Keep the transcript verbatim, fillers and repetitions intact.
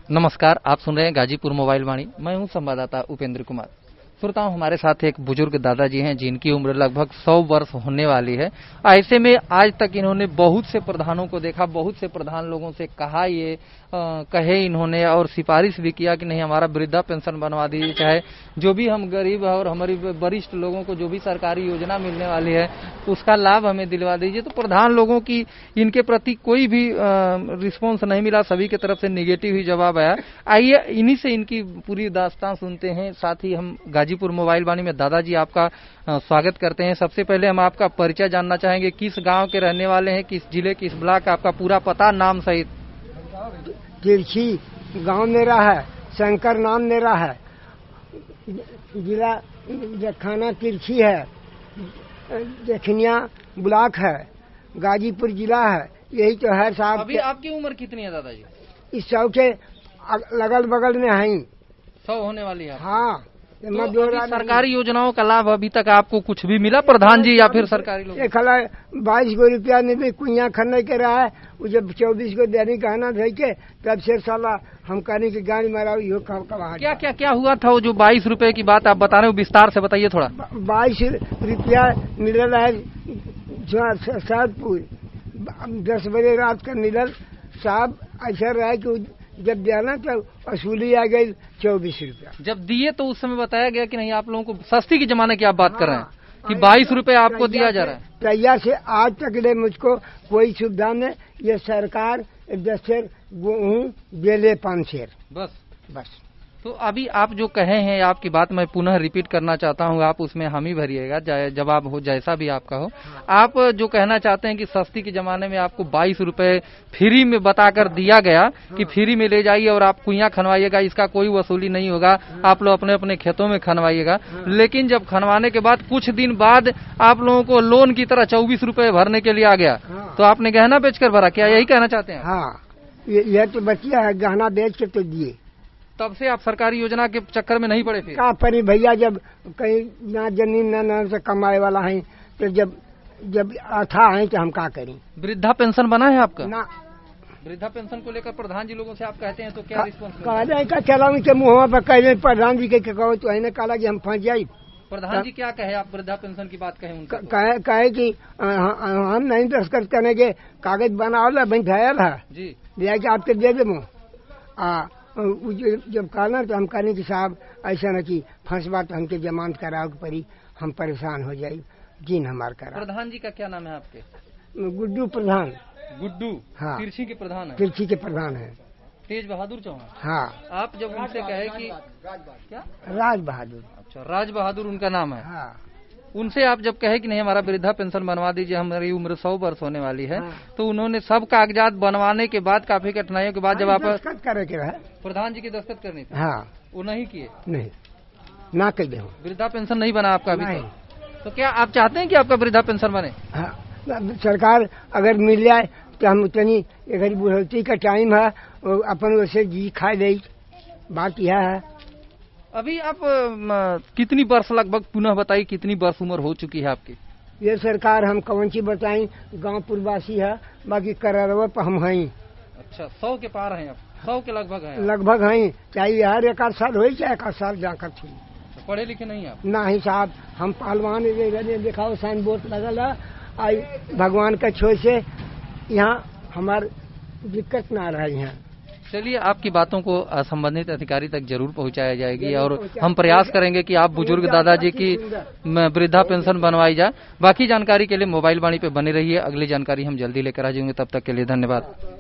नमस्कार, आप सुन रहे हैं गाजीपुर मोबाइल वाणी। मैं हूं संवाददाता उपेंद्र कुमार। श्रोताओं, हमारे साथ एक बुजुर्ग दादाजी हैं जिनकी उम्र लगभग सौ वर्ष होने वाली है। ऐसे में आज तक इन्होंने बहुत से प्रधानों को देखा, बहुत से प्रधान लोगों से कहा ये आ, कहे इन्होंने और सिफारिश भी किया कि नहीं हमारा वृद्धा पेंशन बनवा दीजिए, चाहे जो भी हम गरीब है और हमारी वरिष्ठ लोगों को जो भी सरकारी योजना मिलने वाली है उसका लाभ हमें दिलवा दीजिए। तो प्रधान लोगों की इनके प्रति कोई भी रिस्पॉन्स नहीं मिला, सभी की तरफ से निगेटिव ही जवाब आया। आइए इन्हीं से इनकी पूरी दास्तान सुनते हैं। साथ ही हम गाजीपुर मोबाइल वाणी में दादाजी आपका स्वागत करते हैं। सबसे पहले हम आपका परिचय जानना चाहेंगे, किस गांव के रहने वाले हैं, किस जिले, किस ब्लॉक, आपका पूरा पता, नाम सहित। तिरछी गांव मेरा है, शंकर नाम मेरा है, जिला जखाना तिरछी है, जखनिया ब्लॉक है, गाजीपुर जिला है। यही तो है साहब। अभी आपकी उम्र कितनी है दादाजी? इस सौ के लगल बगल में है। सौ होने वाली है? हाँ। तो सरकारी योजनाओं का लाभ अभी तक आपको कुछ भी मिला प्रधान जी या फिर सरकारी लोग? एक हला बाईस गो रुपया में भी कुइया खन्ने के रहा है, वो जब चौबीस को देने कहना भेज के तब से साला हम कहने की गाड़ी मारा। क्या क्या क्या हुआ था वो जो बाईस रुपए की बात आप बता रहे हो, विस्तार से बताइए थोड़ा। बाईस रुपया मिल रहा है शाहपुर, दस बजे रात का मिलल साहब। ऐसा रहा कि जब जाना तो वसूली आ गई चौबीस रुपया। जब दिए तो उस समय बताया गया कि नहीं आप लोगों को सस्ती के जमाने की आप बात कर रहे हैं कि बाईस रुपए आपको दिया जा रहा है? तैयार से आज तक ले मुझको कोई सुविधा नहीं। ये सरकार दस शेर गेहूँ बेले पाँच शेर बस बस। तो अभी आप जो कहे हैं आपकी बात मैं पुनः रिपीट करना चाहता हूँ, आप उसमें हम ही भरिएगा, जवाब हो जैसा भी आपका हो। आप जो कहना चाहते हैं कि सस्ती के जमाने में आपको बाईस रुपए फ्री में बताकर दिया गया कि फ्री में ले जाइए और आप कुइयां खनवाइएगा, इसका कोई वसूली नहीं होगा, आप लोग अपने अपने खेतों में खनवाइएगा। लेकिन जब खनवाने के बाद कुछ दिन बाद आप लोगों को लोन की तरह चौबीस रुपए भरने के लिए आ गया, तो आपने गहना बेचकर भरा, क्या यही कहना चाहते हैं? हाँ, यह तो बचिया है, गहना बेच के तो दिए। तब से आप सरकारी योजना के चक्कर में नहीं पड़े थे? का परी भैया, जब कहीं ना जमीन ना नाम से कमाए वाला है तो जब जब आता है तो हम क्या करें। वृद्धा पेंशन बना है आपका? ना। वृद्धा पेंशन को लेकर प्रधान जी लोगों से आप कहते हैं तो क्या रिस्पॉन्स? का चला मुँह पर कह प्रधान जी के कहो तो है कहा कि हम फंस जाये। प्रधान जी क्या कहे आप वृद्धा पेंशन की बात कहे उनका? कहे कहे कि हम नहीं दस्तखत करने के कागज बनाओ बन घायल है जी, दिया कि आपके दे दे। जब कहना तो हम कहने की साहब ऐसा न कि फंसबा तो हमके जमानत कराओ के पड़ी, हम परेशान हो जाये, जीन हमार करा। प्रधान जी का क्या नाम है आपके? गुड्डू प्रधान। गुड्डू? हाँ। तिरछी के प्रधान है? तिरछी के प्रधान है। तेज बहादुर चौहान? हाँ। आप जब उनसे कहे कि क्या राज बहादुर? अच्छा, राज बहादुर उनका नाम है। हाँ। उनसे आप जब कहे कि नहीं हमारा वृद्धा पेंशन बनवा दीजिए, हमारी उम्र सौ वर्ष होने वाली है, हाँ। तो उन्होंने सब कागजात बनवाने के बाद काफी कठिनाइयों के बाद जब आप दस्तखत करे के प्रधान जी की दस्तखत करनी थी, हाँ, वो नहीं किए? नहीं ना कर दे। वृद्धा पेंशन नहीं बना आपका अभी तक? तो क्या आप चाहते हैं कि आपका वृद्धा पेंशन बने? हाँ, सरकार अगर मिल जाए तो हम उतनी अगर बुढ़ौती का टाइम है अपन वैसे जी खा दे। बात यह है। अभी आप कितनी वर्ष लगभग पुनः बताइए, कितनी वर्ष उम्र हो चुकी है आपकी? ये सरकार हम कौन सी बताई, गांव पुरवासी है, बाकी करारवा पर हम हैं। अच्छा, सौ के पार हैं आप? सौ के लगभग हैं? लगभग हैं, चाहे यार एक आध साल हो चाहे एक आध साल जाकर थी। तो पढ़े लिखे नहीं आप? नहीं साहब, हम पहलवान दिखाओ साइन बोर्ड लगल है, आई भगवान का छोर से यहाँ हमार दिक्कत ना रही है। चलिए, आपकी बातों को संबंधित अधिकारी तक जरूर पहुंचाया जाएगी और हम प्रयास करेंगे कि आप बुजुर्ग दादाजी की वृद्धा पेंशन बनवाई जाए। बाकी जानकारी के लिए मोबाइल वाणी पे बने रहिए, अगली जानकारी हम जल्दी लेकर आ जाएंगे। तब तक के लिए धन्यवाद।